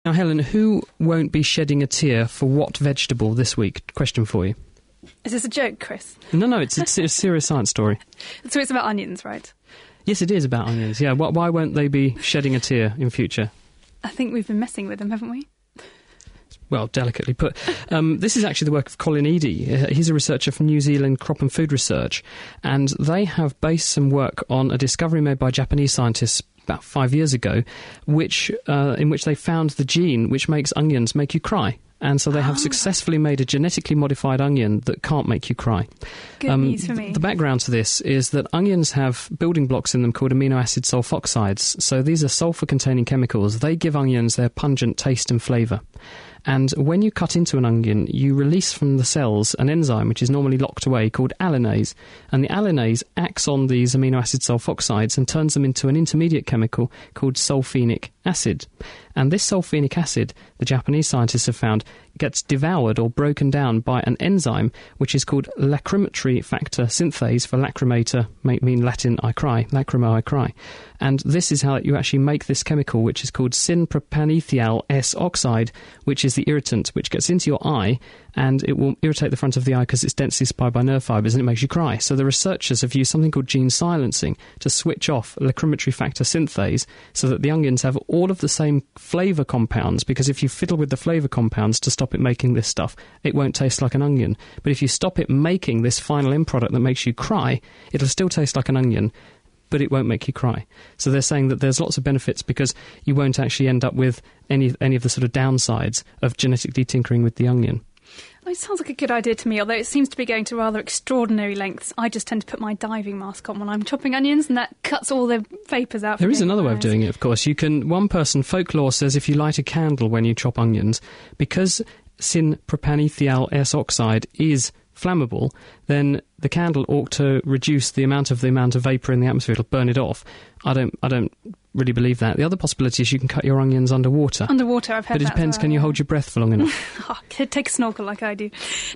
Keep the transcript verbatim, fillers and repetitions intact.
Now, Helen, who won't be shedding a tear for what vegetable this week? Question for you. Is this a joke, Chris? No, no, it's, it's a serious science story. So it's about onions, right? Yes, it is about onions, yeah. Why, why won't they be shedding a tear in future? I think we've been messing with them, haven't we? Well, delicately put. Um, this is actually the work of Colin Eadie. Uh, he's a researcher from New Zealand Crop and Food Research, and they have based some work on a discovery made by Japanese scientists about five years ago, which uh, in which they found the gene which makes onions make you cry. And so they have oh. successfully made a genetically modified onion that can't make you cry. Good um, news for me. The background to this is that onions have building blocks in them called amino acid sulfoxides. So these are sulfur-containing chemicals. They give onions their pungent taste and flavour. And when you cut into an onion, you release from the cells an enzyme which is normally locked away called allinase. And the allinase acts on these amino acid sulfoxides and turns them into an intermediate chemical called sulfenic acid. And this sulfenic acid, the Japanese scientists have found, gets devoured or broken down by an enzyme which is called lacrimatory factor synthase, for lacrimator, may mean Latin I cry, lacrimo I cry. And this is how you actually make this chemical, which is called syn-propanethial S-oxide, which is the irritant which gets into your eye, and it will irritate the front of the eye because it's densely supplied by nerve fibres, and it makes you cry. So the researchers have used something called gene silencing to switch off lacrimatory factor synthase so that the onions have all of the same flavour compounds, because if you fiddle with the flavour compounds to stop it making this stuff, it won't taste like an onion. But if you stop it making this final end product that makes you cry, it'll still taste like an onion, but it won't make you cry. So they're saying that there's lots of benefits because you won't actually end up with any any of the sort of downsides of genetically tinkering with the onion. Well, it sounds like a good idea to me, although it seems to be going to rather extraordinary lengths. I just tend to put my diving mask on when I'm chopping onions, and that cuts all the vapours out. There is another way of eyes. doing it, of course. You can. One person, folklore says, if you light a candle when you chop onions, because syn-propanethial S-oxide is flammable, then the candle ought to reduce the amount of the amount of vapour in the atmosphere. It'll burn it off. I don't. I don't really believe that. The other possibility is you can cut your onions underwater. Underwater, I've heard that. But it that depends. well, Can you yeah. hold your breath for long enough? oh, take a snorkel like I do.